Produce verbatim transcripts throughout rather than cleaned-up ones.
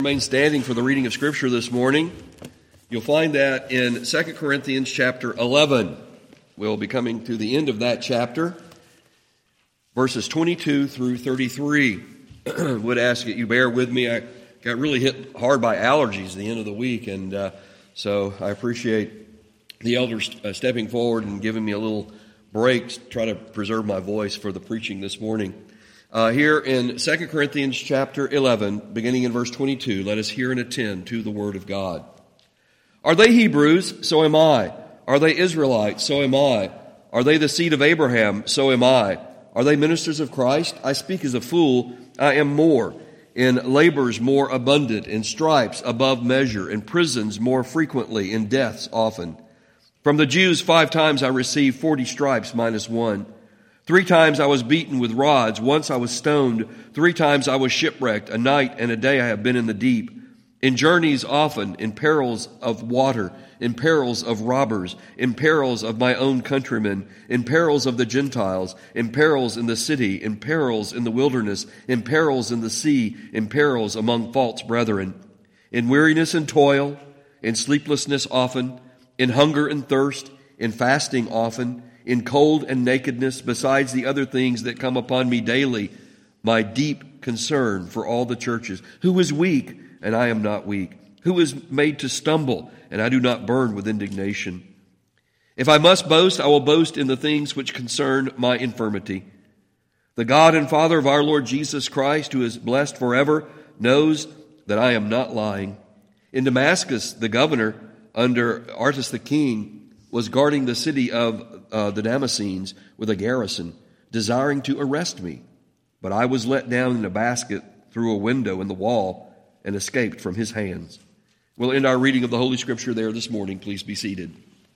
Remain standing for the reading of Scripture this morning. You'll find that in Second Corinthians chapter eleven. We'll be coming to the end of that chapter, verses twenty-two through thirty-three. I would ask that you bear with me. I got really hit hard by allergies at the end of the week, and uh, so I appreciate the elders uh, stepping forward and giving me a little break to try to preserve my voice for the preaching this morning. Uh, here in Second Corinthians chapter eleven, beginning in verse twenty-two, let us hear and attend to the Word of God. Are they Hebrews? So am I. Are they Israelites? So am I. Are they the seed of Abraham? So am I. Are they ministers of Christ? I speak as a fool. I am more. In labors more abundant, in stripes above measure, in prisons more frequently, in deaths often. From the Jews five times I received forty stripes minus one. Three times I was beaten with rods. Once I was stoned. Three times I was shipwrecked. A night and a day I have been in the deep. In journeys often, in perils of water, in perils of robbers, in perils of my own countrymen, in perils of the Gentiles, in perils in the city, in perils in the wilderness, in perils in the sea, in perils among false brethren, in weariness and toil, in sleeplessness often, in hunger and thirst, in fasting often, in cold and nakedness, besides the other things that come upon me daily, my deep concern for all the churches. Who is weak, and I am not weak? Who is made to stumble, and I do not burn with indignation? If I must boast, I will boast in the things which concern my infirmity. The God and Father of our Lord Jesus Christ, who is blessed forever, knows that I am not lying. In Damascus, the governor, under Artas the king, was guarding the city of uh, the Damascenes with a garrison, desiring to arrest me. But I was let down in a basket through a window in the wall and escaped from his hands. We'll end our reading of the Holy Scripture there this morning. Please be seated.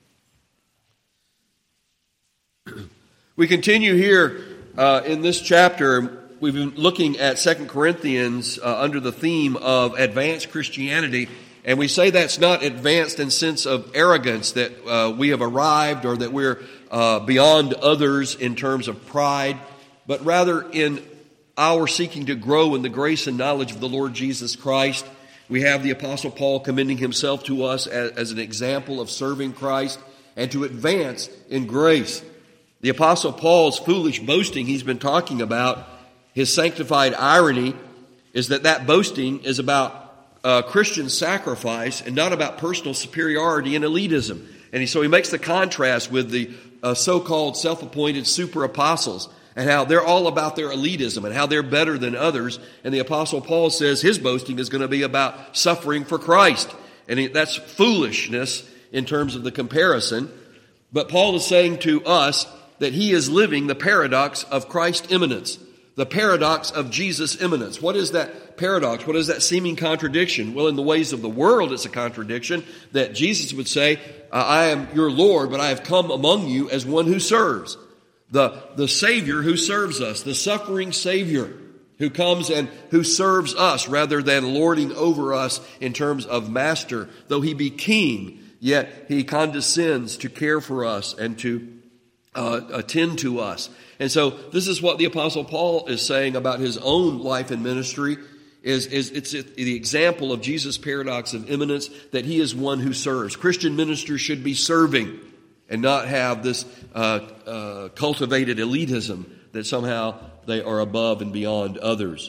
We continue here uh, in this chapter. We've been looking at Second Corinthians uh, under the theme of advanced Christianity. And we say that's not advanced in sense of arrogance, that uh, we have arrived or that we're uh, beyond others in terms of pride, but rather in our seeking to grow in the grace and knowledge of the Lord Jesus Christ. We have the Apostle Paul commending himself to us as, as an example of serving Christ and to advance in grace. The Apostle Paul's foolish boasting he's been talking about, his sanctified irony, is that that boasting is about Uh, Christian sacrifice and not about personal superiority and elitism. And he, so he makes the contrast with the uh, so-called self-appointed super apostles and how they're all about their elitism and how they're better than others. And the Apostle Paul says his boasting is going to be about suffering for Christ. And he, that's foolishness in terms of the comparison. But Paul is saying to us that he is living the paradox of Christ's immanence. The paradox of Jesus' immanence. What is that paradox? What is that seeming contradiction? Well, in the ways of the world, it's a contradiction that Jesus would say, I am your Lord, but I have come among you as one who serves. The, the Savior who serves us, the suffering Savior who comes and who serves us rather than lording over us in terms of master. Though he be king, yet he condescends to care for us and to uh, attend to us. And so this is what the Apostle Paul is saying about his own life and ministry, is, is it's the example of Jesus' paradox of immanence, that he is one who serves. Christian ministers should be serving and not have this uh, uh, cultivated elitism that somehow they are above and beyond others.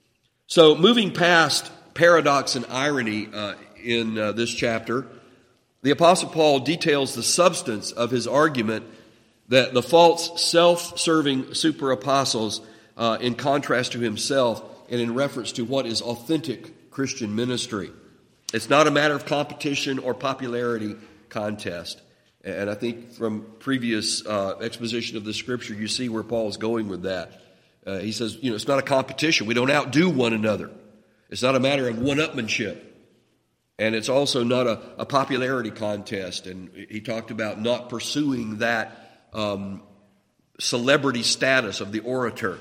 So moving past paradox and irony uh, in uh, this chapter, the Apostle Paul details the substance of his argument that the false self-serving super apostles, uh, in contrast to himself and in reference to what is authentic Christian ministry. It's not a matter of competition or popularity contest. And I think from previous uh, exposition of the Scripture, you see where Paul is going with that. Uh, he says, you know, it's not a competition. We don't outdo one another. It's not a matter of one-upmanship. And it's also not a, a popularity contest. And he talked about not pursuing that Um, celebrity status of the orator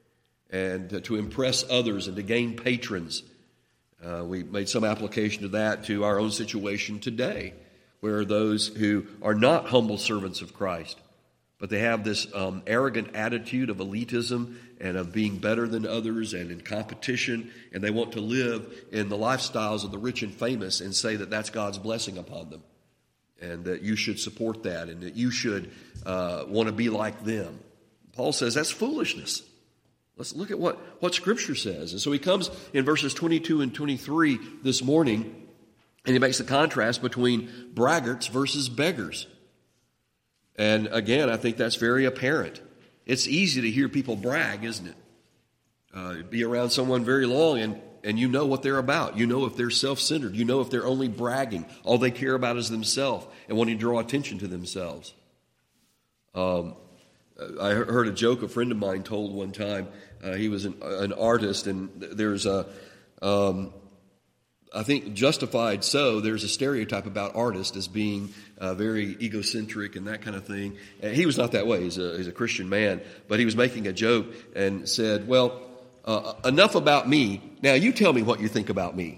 and uh, to impress others and to gain patrons. Uh, we made some application of that to our own situation today, where those who are not humble servants of Christ but they have this um, arrogant attitude of elitism and of being better than others and in competition, and they want to live in the lifestyles of the rich and famous and say that that's God's blessing upon them, and that you should support that, and that you should uh, want to be like them. Paul says that's foolishness. Let's look at what, what Scripture says. And so he comes in verses twenty-two and twenty-three this morning, and he makes the contrast between braggarts versus beggars. And again, I think that's very apparent. It's easy to hear people brag, isn't it? Uh, be around someone very long and, and you know what they're about. You know if they're self-centered. You know if they're only bragging. All they care about is themselves and wanting to draw attention to themselves. Um, I heard a joke a friend of mine told one time. Uh, he was an, an artist, and there's a... Um, I think justified so, there's a stereotype about artists as being uh, very egocentric and that kind of thing. And he was not that way. He's a, he's a Christian man. But he was making a joke and said, well, uh, enough about me. Now you tell me what you think about me.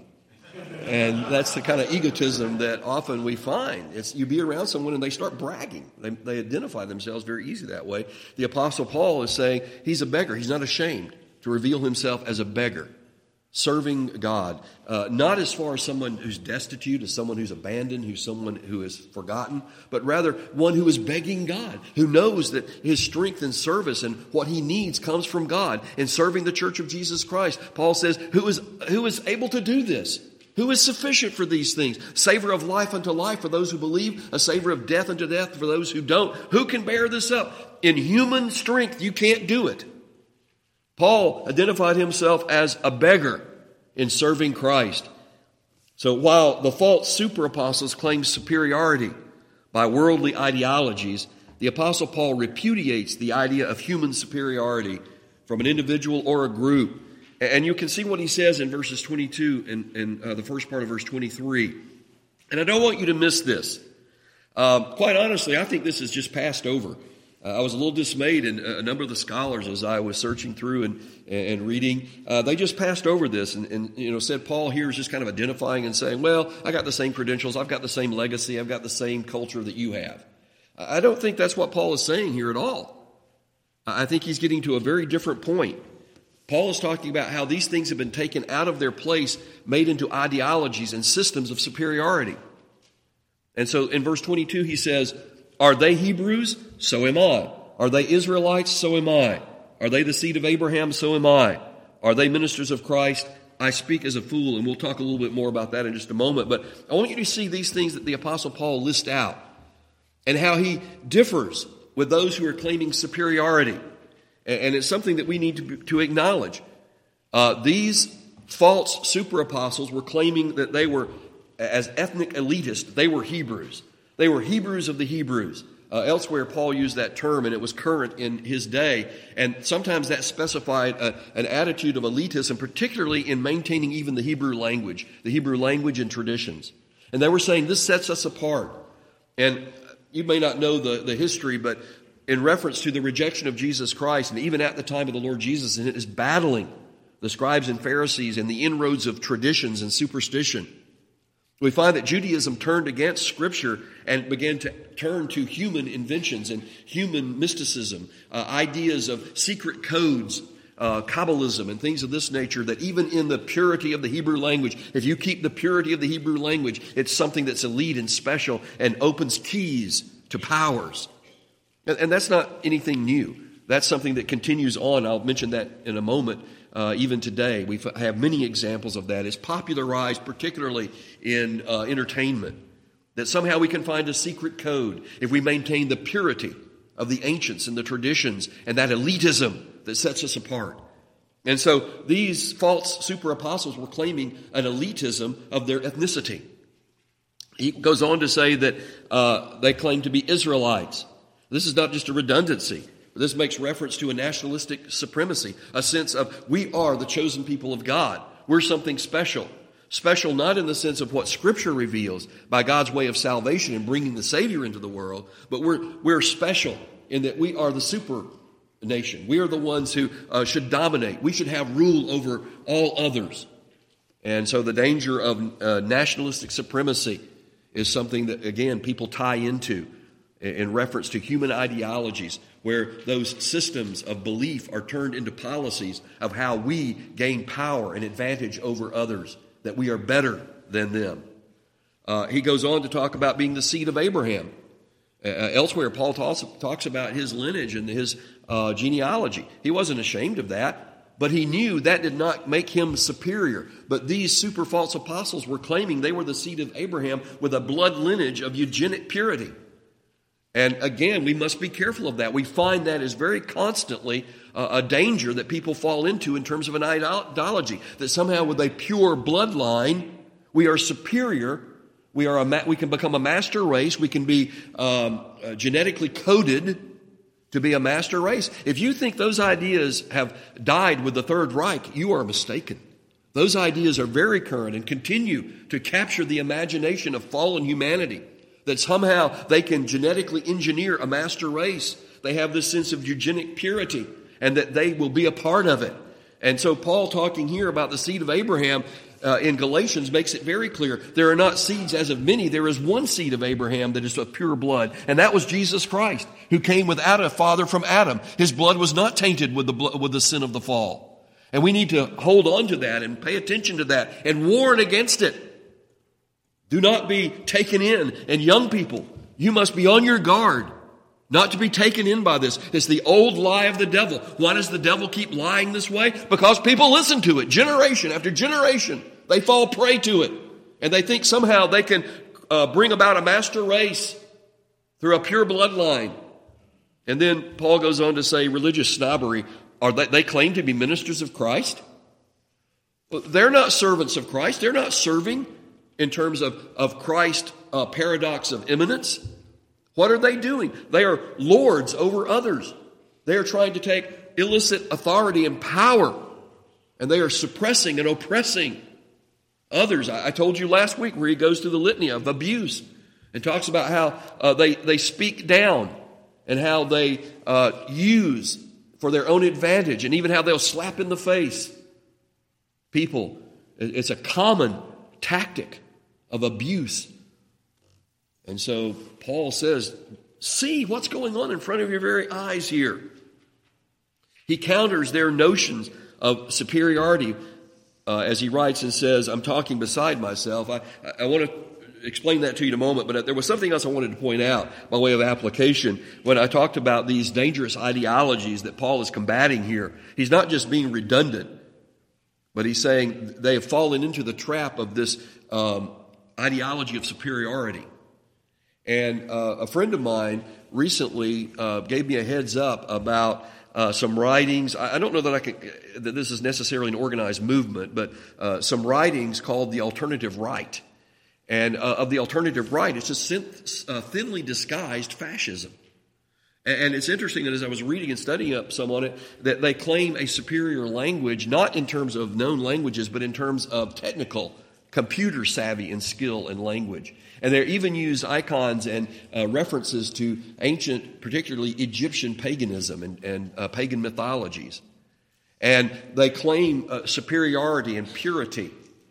And that's the kind of egotism that often we find. It's you be around someone and they start bragging. They, they identify themselves very easy that way. The Apostle Paul is saying he's a beggar. He's not ashamed to reveal himself as a beggar. Serving God, uh, not as far as someone who's destitute, as someone who's abandoned, who's someone who is forgotten, but rather one who is begging God, who knows that his strength and service and what he needs comes from God. In serving the church of Jesus Christ, Paul says, who is, who is able to do this? Who is sufficient for these things? Savor of life unto life for those who believe, a savor of death unto death for those who don't. Who can bear this up? In human strength, you can't do it. Paul identified himself as a beggar in serving Christ. So while the false super apostles claim superiority by worldly ideologies, the Apostle Paul repudiates the idea of human superiority from an individual or a group. And you can see what he says in verses twenty-two and, and uh, the first part of verse twenty-three. And I don't want you to miss this. Uh, quite honestly, I think this is just passed over. Uh, I was a little dismayed, and a number of the scholars, as I was searching through and, and reading, uh, they just passed over this and, and you know said Paul here is just kind of identifying and saying, well, I got the same credentials, I've got the same legacy, I've got the same culture that you have. I don't think that's what Paul is saying here at all. I think he's getting to a very different point. Paul is talking about how these things have been taken out of their place, made into ideologies and systems of superiority. And so in verse twenty-two he says, are they Hebrews? So am I. Are they Israelites? So am I. Are they the seed of Abraham? So am I. Are they ministers of Christ? I speak as a fool, and we'll talk a little bit more about that in just a moment. But I want you to see these things that the Apostle Paul lists out and how he differs with those who are claiming superiority. And it's something that we need to, to acknowledge. Uh, these false super apostles were claiming that they were, as ethnic elitists, they were Hebrews. They were Hebrews of the Hebrews. Uh, elsewhere, Paul used that term, and it was current in his day. And sometimes that specified a, an attitude of elitism, particularly in maintaining even the Hebrew language, the Hebrew language and traditions. And they were saying, this sets us apart. And you may not know the, the history, but in reference to the rejection of Jesus Christ, and even at the time of the Lord Jesus, and it is battling the scribes and Pharisees and the inroads of traditions and superstition. We find that Judaism turned against Scripture and began to turn to human inventions and human mysticism, uh, ideas of secret codes, uh, Kabbalism, and things of this nature, that even in the purity of the Hebrew language, if you keep the purity of the Hebrew language, it's something that's elite and special and opens keys to powers. And, and that's not anything new. That's something that continues on. I'll mention that in a moment. Uh, even today, we have many examples of that. It's popularized particularly in uh, entertainment, that somehow we can find a secret code if we maintain the purity of the ancients and the traditions and that elitism that sets us apart. And so these false super apostles were claiming an elitism of their ethnicity. He goes on to say that uh, they claim to be Israelites. This is not just a redundancy. This makes reference to a nationalistic supremacy, a sense of we are the chosen people of God. We're something special. Special not in the sense of what Scripture reveals by God's way of salvation and bringing the Savior into the world, but we're, we're special in that we are the super nation. We are the ones who uh, should dominate. We should have rule over all others. And so the danger of uh, nationalistic supremacy is something that, again, people tie into in reference to human ideologies, where those systems of belief are turned into policies of how we gain power and advantage over others, that we are better than them. Uh, he goes on to talk about being the seed of Abraham. Uh, elsewhere, Paul talks, talks about his lineage and his uh, genealogy. He wasn't ashamed of that, but he knew that did not make him superior. But these super false apostles were claiming they were the seed of Abraham with a blood lineage of eugenic purity. And again, we must be careful of that. We find that is very constantly uh, a danger that people fall into in terms of an ideology, that somehow with a pure bloodline, we are superior. We are a ma- we can become a master race. We can be um, uh, genetically coded to be a master race. If you think those ideas have died with the Third Reich, you are mistaken. Those ideas are very current and continue to capture the imagination of fallen humanity, that somehow they can genetically engineer a master race. They have this sense of eugenic purity, and that they will be a part of it. And so Paul, talking here about the seed of Abraham uh, in Galatians, makes it very clear. There are not seeds as of many. There is one seed of Abraham that is of pure blood, and that was Jesus Christ, who came without a father from Adam. His blood was not tainted with the blood, with the sin of the fall. And we need to hold on to that and pay attention to that and warn against it. Do not be taken in. And young people, you must be on your guard not to be taken in by this. It's the old lie of the devil. Why does the devil keep lying this way? Because people listen to it generation after generation. They fall prey to it. And they think somehow they can uh, bring about a master race through a pure bloodline. And then Paul goes on to say religious snobbery. Are they, they claim to be ministers of Christ? Well, they're not servants of Christ. They're not serving in terms of, of Christ's uh, paradox of immanence. What are they doing? They are lords over others. They are trying to take illicit authority and power, and they are suppressing and oppressing others. I, I told you last week where he goes through the litany of abuse and talks about how uh, they, they speak down and how they uh, use for their own advantage, and even how they'll slap in the face people. It's a common tactic of abuse. And so Paul says, see what's going on in front of your very eyes here. He counters their notions of superiority uh, as he writes and says, I'm talking beside myself. I, I want to explain that to you in a moment, but there was something else I wanted to point out by way of application when I talked about these dangerous ideologies that Paul is combating here. He's not just being redundant, but he's saying they have fallen into the trap of this um, ideology of superiority. And uh, a friend of mine recently uh, gave me a heads up about uh, some writings. I, I don't know that I could, that this is necessarily an organized movement, but uh, some writings called the alternative right. And uh, of the alternative right, it's just thin, uh, thinly disguised fascism. And, and it's interesting that as I was reading and studying up some on it, that they claim a superior language, not in terms of known languages, but in terms of technical, computer savvy and skill and language. And they even use icons and uh, references to ancient, particularly Egyptian paganism and, and uh, pagan mythologies. And they claim uh, superiority and purity.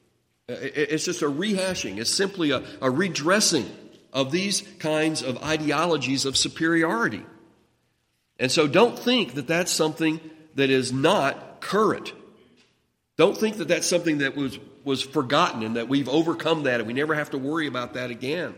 It's just a rehashing. It's simply a, a redressing of these kinds of ideologies of superiority. And so don't think that that's something that is not current. Don't think that that's something that was, was forgotten and that we've overcome that and we never have to worry about that again.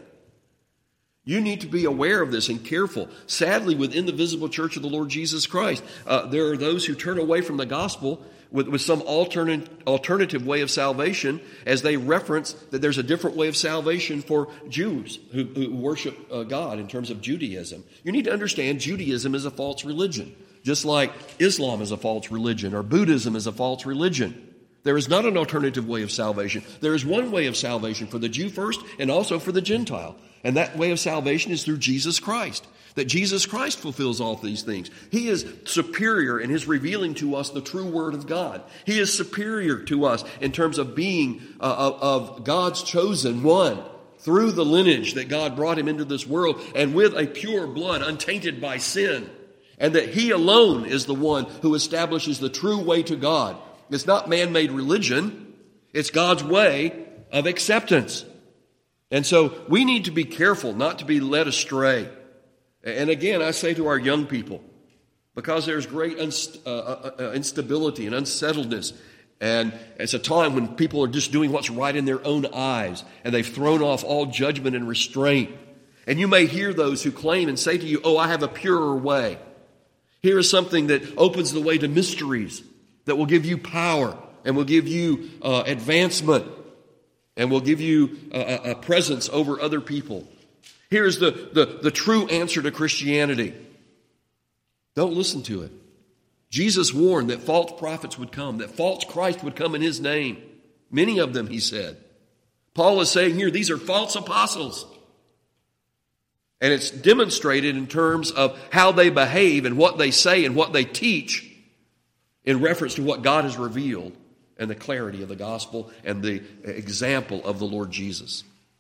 You need to be aware of this and careful. Sadly, within the visible church of the Lord Jesus Christ, uh, there are those who turn away from the gospel with, with some alternate, alternative way of salvation as they reference that there's a different way of salvation for Jews who, who worship uh, God in terms of Judaism. You need to understand Judaism is a false religion, just like Islam is a false religion or Buddhism is a false religion. There is not an alternative way of salvation. There is one way of salvation for the Jew first and also for the Gentile. And that way of salvation is through Jesus Christ. That Jesus Christ fulfills all these things. He is superior in his revealing to us the true word of God. He is superior to us in terms of being uh, of God's chosen one through the lineage that God brought him into this world and with a pure blood untainted by sin. And that he alone is the one who establishes the true way to God. It's not man-made religion. It's God's way of acceptance. And so we need to be careful not to be led astray And again, I say to our young people, because there's great unst- uh, uh, instability and unsettledness, and it's a time when people are just doing what's right in their own eyes, and they've thrown off all judgment and restraint. And you may hear those who claim and say to you, oh, I have a purer way. Here is something that opens the way to mysteries, that will give you power, and will give you uh, advancement, and will give you a, a presence over other people. Here's the, the, the true answer to Christianity. Don't listen to it. Jesus warned that false prophets would come, that false Christ would come in his name. Many of them, he said. Paul is saying here, these are false apostles. And it's demonstrated in terms of how they behave and what they say and what they teach in reference to what God has revealed and the clarity of the gospel and the example of the Lord Jesus.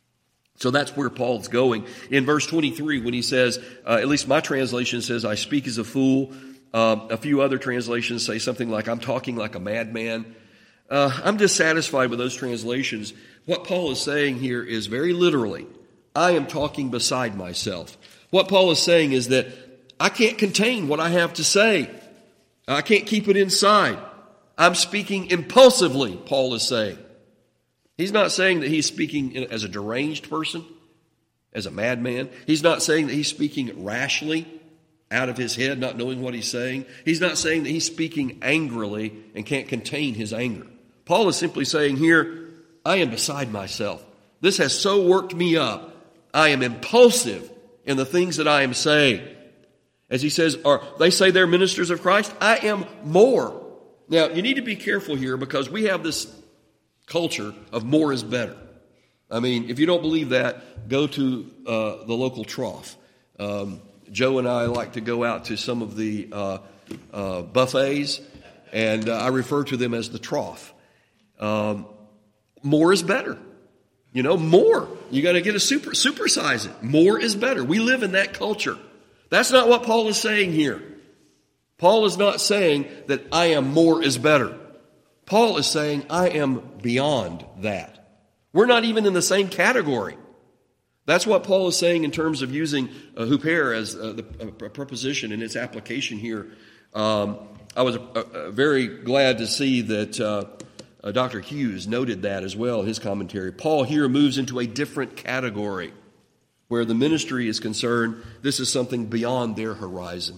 So that's where Paul's going. In verse twenty-three, when he says, uh, at least my translation says, I speak as a fool. Uh, a few other translations say something like, I'm talking like a madman. Uh, I'm dissatisfied with those translations. What Paul is saying here is very literally, I am talking beside myself. What Paul is saying is that I can't contain what I have to say. I can't keep it inside. I'm speaking impulsively, Paul is saying. He's not saying that he's speaking as a deranged person, as a madman. He's not saying that he's speaking rashly, out of his head, not knowing what he's saying. He's not saying that he's speaking angrily and can't contain his anger. Paul is simply saying here, I am beside myself. This has so worked me up. I am impulsive in the things that I am saying. As he says, are they say they're ministers of Christ? I am more. Now, you need to be careful here because we have this culture of more is better. I mean, if you don't believe that, go to uh, the local trough. Um, Joe and I like to go out to some of the uh, uh, buffets, and uh, I refer to them as the trough. Um, more is better. You know, more. You got to get a super, supersize it. More is better. We live in that culture. That's not what Paul is saying here. Paul is not saying that I am more is better. Paul is saying I am beyond that. We're not even in the same category. That's what Paul is saying in terms of using uh, huper as uh, the uh, preposition in its application here. Um, I was uh, uh, very glad to see that uh, uh, Doctor Hughes noted that as well in his commentary. Paul here moves into a different category where the ministry is concerned. This is something beyond their horizon.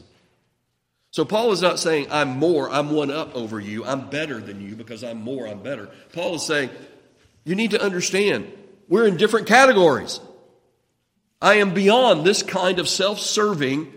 So Paul is not saying I'm more, I'm one up over you, I'm better than you because I'm more, I'm better. Paul is saying you need to understand we're in different categories. I am beyond this kind of self-serving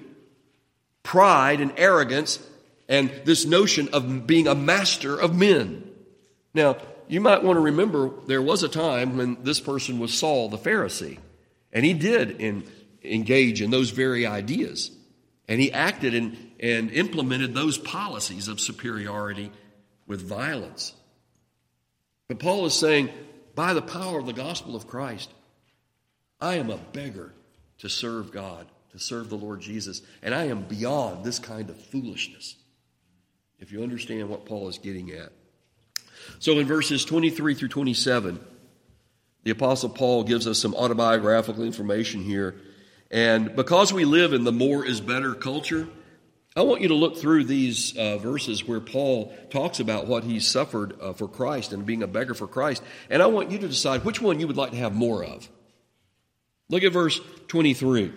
pride and arrogance and this notion of being a master of men. Now, you might want to remember there was a time when this person was Saul the Pharisee, and he did in, engage in those very ideas. And he acted and, and implemented those policies of superiority with violence. But Paul is saying, by the power of the gospel of Christ, I am a beggar to serve God, to serve the Lord Jesus, and I am beyond this kind of foolishness, if you understand what Paul is getting at. So in verses twenty-three through twenty-seven, the Apostle Paul gives us some autobiographical information here. And because we live in the more is better culture, I want you to look through these uh, verses where Paul talks about what he suffered uh, for Christ and being a beggar for Christ. And I want you to decide which one you would like to have more of. Look at verse twenty-three.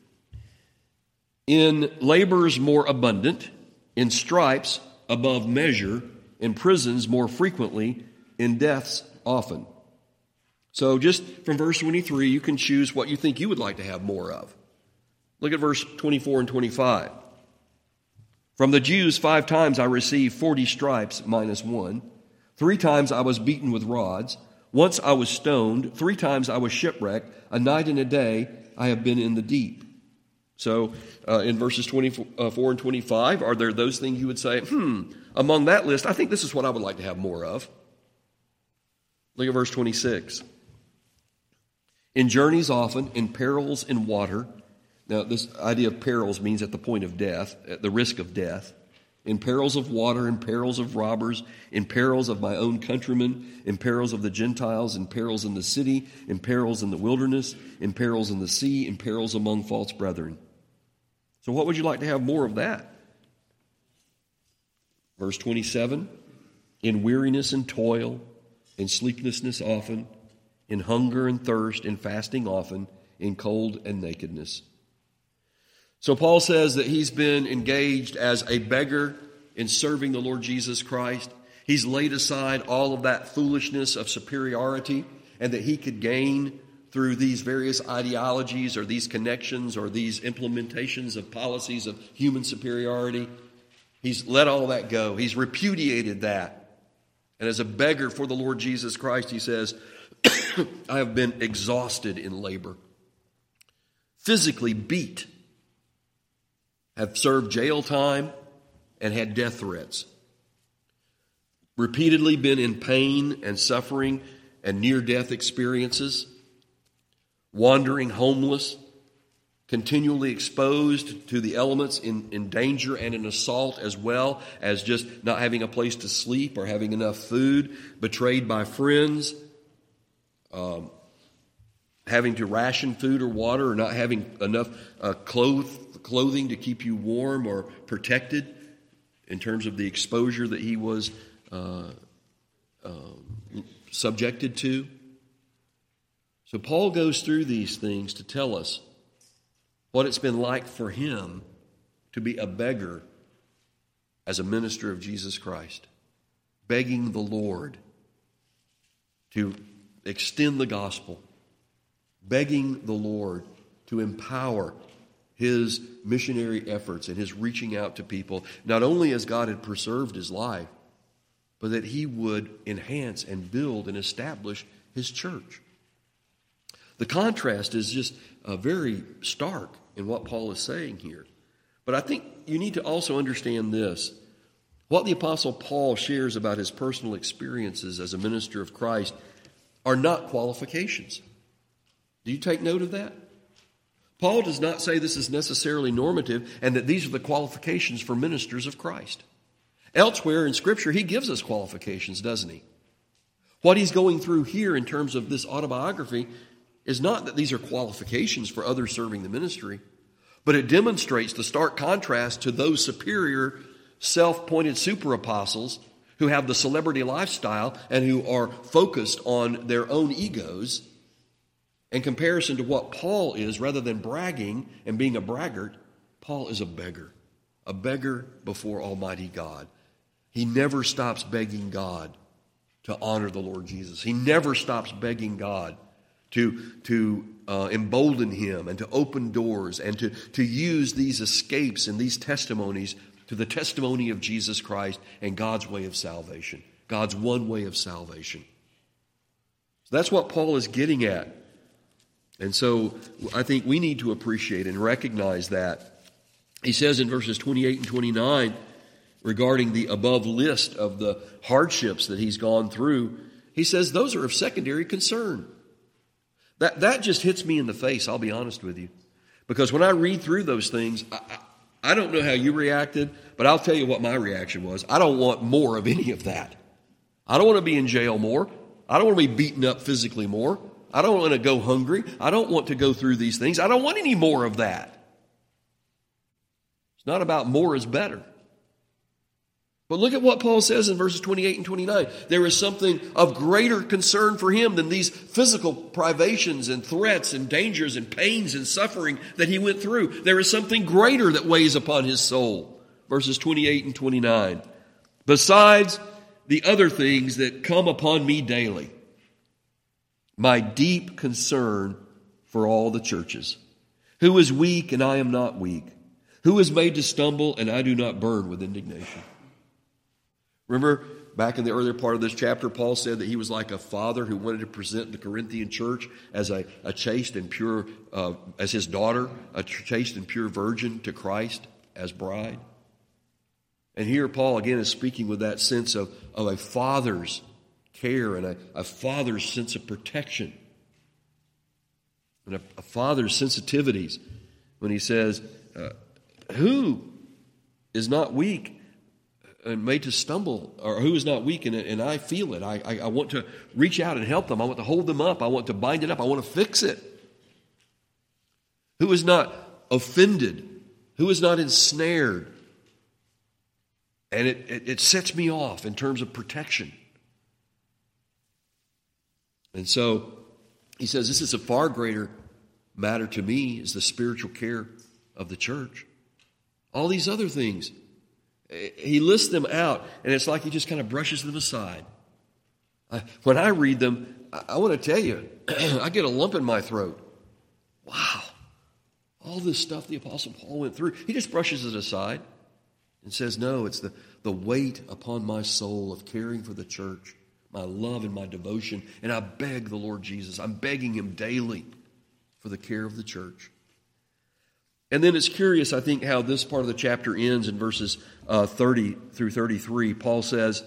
In labors more abundant, in stripes above measure, in prisons more frequently, in deaths often. So just from verse twenty-three, you can choose what you think you would like to have more of. Look at verse twenty-four and twenty-five. From the Jews five times I received forty stripes minus one. Three times I was beaten with rods. Once I was stoned. Three times I was shipwrecked. A night and a day I have been in the deep. So uh, in verses twenty-four and twenty-five, are there those things you would say, hmm, among that list, I think this is what I would like to have more of. Look at verse twenty-six. In journeys often, in perils in water. Now, this idea of perils means at the point of death, at the risk of death. In perils of water, in perils of robbers, in perils of my own countrymen, in perils of the Gentiles, in perils in the city, in perils in the wilderness, in perils in the sea, in perils among false brethren. So what would you like to have more of that? Verse twenty-seven, in weariness and toil, in sleeplessness often, in hunger and thirst, in fasting often, in cold and nakedness. So Paul says that he's been engaged as a beggar in serving the Lord Jesus Christ. He's laid aside all of that foolishness of superiority and that he could gain through these various ideologies or these connections or these implementations of policies of human superiority. He's let all that go. He's repudiated that. And as a beggar for the Lord Jesus Christ, he says, I have been exhausted in labor, physically beat, have served jail time, and had death threats. Repeatedly been in pain and suffering and near-death experiences, wandering homeless, continually exposed to the elements in, in danger and in assault, as well as just not having a place to sleep or having enough food, betrayed by friends, um, having to ration food or water, or not having enough uh, cloth, clothing to keep you warm or protected in terms of the exposure that he was uh, uh, subjected to. So Paul goes through these things to tell us what it's been like for him to be a beggar as a minister of Jesus Christ, begging the Lord to extend the gospel, begging the Lord to empower his missionary efforts and his reaching out to people, not only as God had preserved his life, but that he would enhance and build and establish his church. The contrast is just uh, very stark in what Paul is saying here. But I think you need to also understand this. What the Apostle Paul shares about his personal experiences as a minister of Christ are not qualifications. Do you take note of that? Paul does not say this is necessarily normative and that these are the qualifications for ministers of Christ. Elsewhere in Scripture, he gives us qualifications, doesn't he? What he's going through here in terms of this autobiography is not that these are qualifications for others serving the ministry, but it demonstrates the stark contrast to those superior, self-appointed super apostles who have the celebrity lifestyle and who are focused on their own egos, in comparison to what Paul is. Rather than bragging and being a braggart, Paul is a beggar, a beggar before Almighty God. He never stops begging God to honor the Lord Jesus. He never stops begging God to, to uh, embolden him and to open doors and to, to use these escapes and these testimonies to the testimony of Jesus Christ and God's way of salvation, God's one way of salvation. So that's what Paul is getting at. And so I think we need to appreciate and recognize that. He says in verses twenty-eight and twenty-nine, regarding the above list of the hardships that he's gone through, he says those are of secondary concern. That, that just hits me in the face, I'll be honest with you. Because when I read through those things, I, I, I don't know how you reacted, but I'll tell you what my reaction was. I don't want more of any of that. I don't want to be in jail more. I don't want to be beaten up physically more. I don't want to go hungry. I don't want to go through these things. I don't want any more of that. It's not about more is better. But look at what Paul says in verses twenty-eight and twenty-nine. There is something of greater concern for him than these physical privations and threats and dangers and pains and suffering that he went through. There is something greater that weighs upon his soul. Verses twenty-eight and twenty-nine. Besides the other things that come upon me daily, my deep concern for all the churches. Who is weak and I am not weak? Who is made to stumble and I do not burn with indignation? Remember, back in the earlier part of this chapter, Paul said that he was like a father who wanted to present the Corinthian church as a, a chaste and pure, uh, as his daughter, a chaste and pure virgin to Christ as bride. And here Paul again is speaking with that sense of, of a father's care and a, a father's sense of protection and a, a father's sensitivities when he says, uh, who is not weak and made to stumble, or who is not weak and, and I feel it. I, I, I want to reach out and help them. I want to hold them up. I want to bind it up. I want to fix it. Who is not offended Who is not ensnared? And it, it, it sets me off in terms of protection. And so he says, this is a far greater matter to me is the spiritual care of the church. All these other things, he lists them out, and it's like he just kind of brushes them aside. I, when I read them, I, I want to tell you, I get a lump in my throat. Wow. All this stuff the Apostle Paul went through, he just brushes it aside and says, no, it's the, the weight upon my soul of caring for the church, my love and my devotion, and I beg the Lord Jesus, I'm begging him daily for the care of the church. And then it's curious, I think, how this part of the chapter ends in verses uh, thirty through thirty-three. Paul says,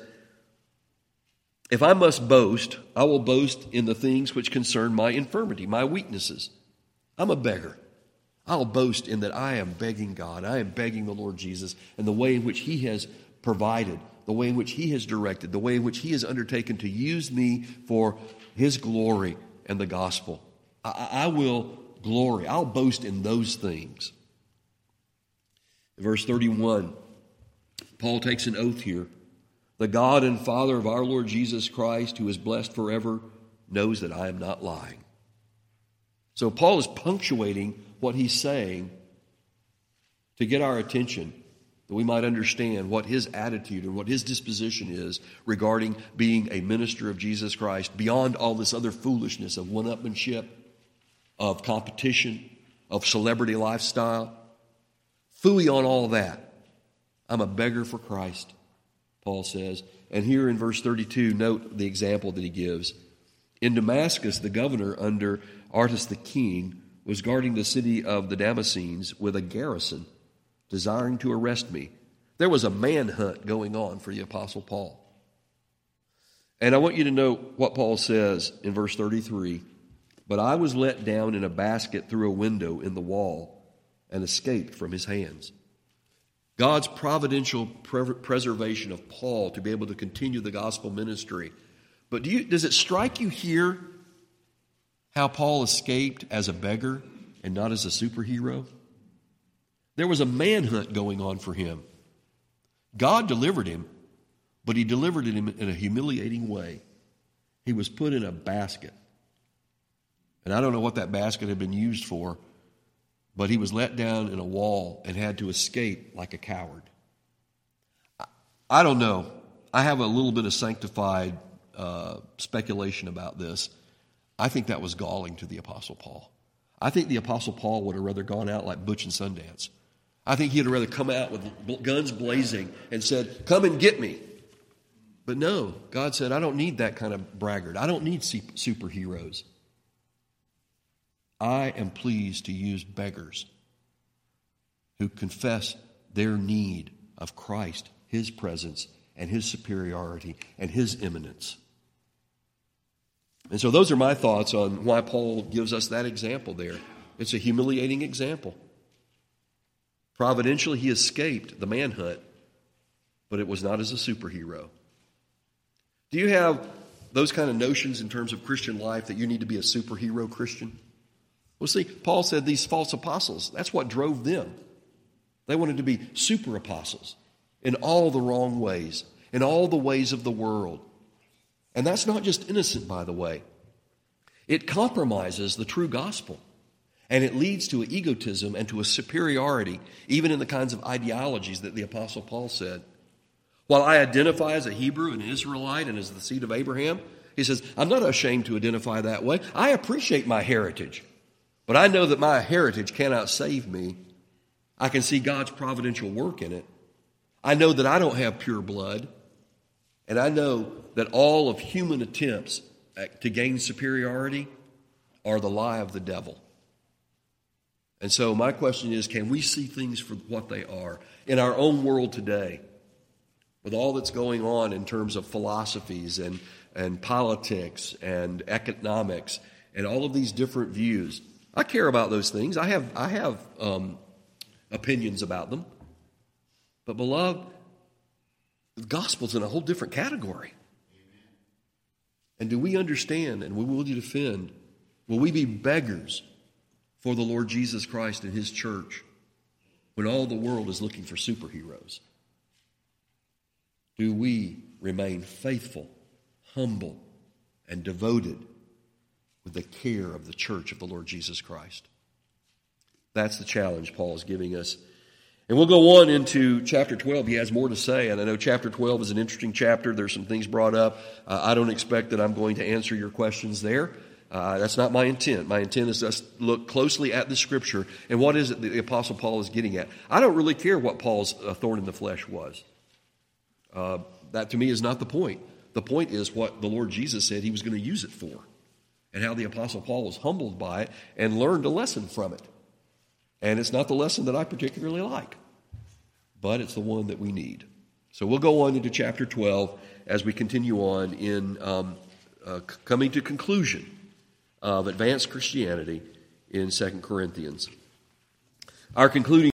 if I must boast, I will boast in the things which concern my infirmity, my weaknesses. I'm a beggar. I'll boast in that I am begging God. I am begging the Lord Jesus and the way in which he has provided, the way in which he has directed, the way in which he has undertaken to use me for his glory and the gospel. I, I will glory. I'll boast in those things. In verse thirty-one, Paul takes an oath here. The God and Father of our Lord Jesus Christ, who is blessed forever, knows that I am not lying. So Paul is punctuating what he's saying to get our attention, that we might understand what his attitude and what his disposition is regarding being a minister of Jesus Christ, beyond all this other foolishness of one-upmanship, of competition, of celebrity lifestyle. Phooey on all that. I'm a beggar for Christ, Paul says. And here in verse thirty-two, note the example that he gives. In Damascus, the governor under Artas the king was guarding the city of the Damascenes with a garrison, desiring to arrest me. There was a manhunt going on for the Apostle Paul. And I want you to know what Paul says in verse thirty-three. But I was let down in a basket through a window in the wall and escaped from his hands. God's providential pre- preservation of Paul to be able to continue the gospel ministry. But do you, does it strike you here how Paul escaped as a beggar and not as a superhero? There was a manhunt going on for him. God delivered him, but he delivered him in a humiliating way. He was put in a basket. And I don't know what that basket had been used for, but he was let down in a wall and had to escape like a coward. I don't know. I have a little bit of sanctified uh, speculation about this. I think that was galling to the Apostle Paul. I think the Apostle Paul would have rather gone out like Butch and Sundance. I think he'd rather come out with guns blazing and said, come and get me. But no, God said, I don't need that kind of braggart. I don't need superheroes. I am pleased to use beggars who confess their need of Christ, his presence, and his superiority, and his imminence. And so those are my thoughts on why Paul gives us that example there. It's a humiliating example. Providentially, he escaped the manhunt, but it was not as a superhero. Do you have those kind of notions in terms of Christian life that you need to be a superhero Christian? Well, see, Paul said these false apostles, that's what drove them. They wanted to be super apostles in all the wrong ways, in all the ways of the world. And that's not just innocent, by the way. It compromises the true gospel. And it leads to an egotism and to a superiority, even in the kinds of ideologies that the Apostle Paul said. While I identify as a Hebrew and an Israelite and as the seed of Abraham, he says, I'm not ashamed to identify that way. I appreciate my heritage. But I know that my heritage cannot save me. I can see God's providential work in it. I know that I don't have pure blood. And I know that all of human attempts to gain superiority are the lie of the devil. And so my question is, can we see things for what they are? In our own world today, with all that's going on in terms of philosophies and, and politics and economics and all of these different views, I care about those things. I have I have um, opinions about them. But beloved, the gospel's in a whole different category. And do we understand and will you defend? Will we be beggars for the Lord Jesus Christ and his church? when all the world is looking for superheroes? Do we remain faithful, humble, and devoted with the care of the church of the Lord Jesus Christ? That's the challenge Paul is giving us. And we'll go on into chapter twelve. He has more to say, and I know chapter twelve is an interesting chapter. There's some things brought up. Uh, I don't expect that I'm going to answer your questions there. Uh, that's not my intent. My intent is just look closely at the Scripture and what is it that the Apostle Paul is getting at. I don't really care what Paul's uh, thorn in the flesh was. Uh, that to me is not the point. The point is what the Lord Jesus said he was going to use it for, and how the Apostle Paul was humbled by it and learned a lesson from it. And it's not the lesson that I particularly like, but it's the one that we need. So we'll go on into chapter twelve as we continue on in um, uh, coming to conclusion of advanced Christianity in Second Corinthians. Our concluding